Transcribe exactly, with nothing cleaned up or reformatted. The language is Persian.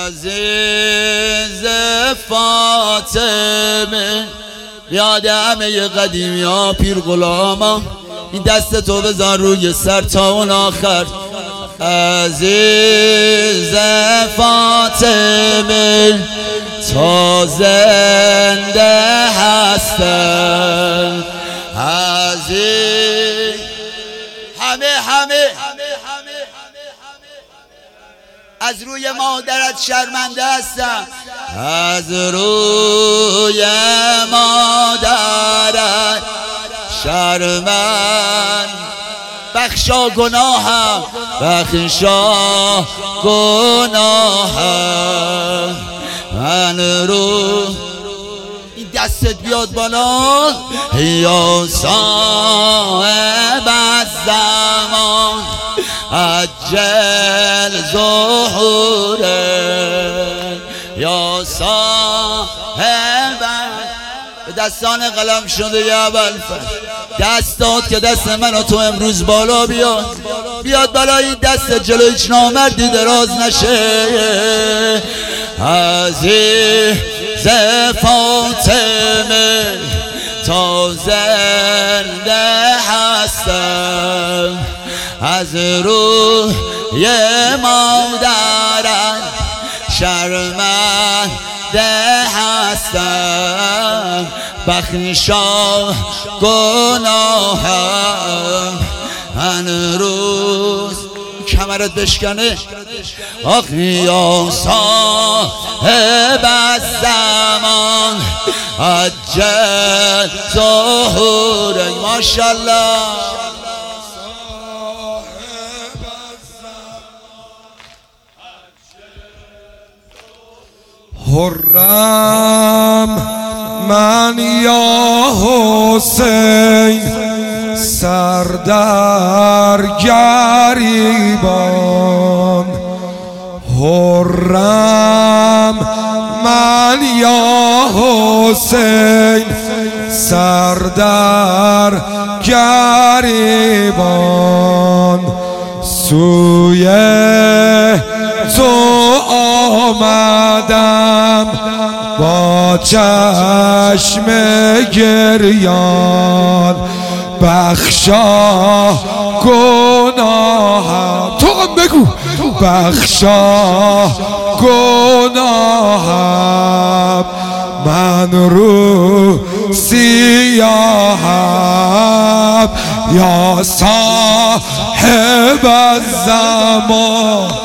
عزیز فاطمه یاد همه قدیمی ها پیر غلاما، این دست تو بذار روی سر تا اون آخر. عزیز فاطمه تا زنده هستم، عزیز همه همه از روی مادرت شرمنده هستم، از روی مادرت شرمند بخشا گناهم، بخشا گناهم. من رو این دستت بیاد بالا یا صاحب الزمان عجل ظهوره، یا صاحب به دستان قلم شده یا ابوالفضل دست داد که دست من و تو امروز بالا بیاد بیاد بالا، این دست جلو هیچ نامردی دراز نشه. عزیز فاطمه تا زنده هستم، از روی مادرم شرمنده هستم، بخشا گناهم. من روز کمرت بشکنه آخ یا صاحب الزمان عجل ظهوره، ماشاءالله. حرم من یا حسین سردر گریبان، حرم من یا حسین سردر گریبان، سوی تو آمدم با چشم گریان، بخشا گناهم. تو هم بگو بخشا گناهم. من رو سیاهم یا صاحب الزمان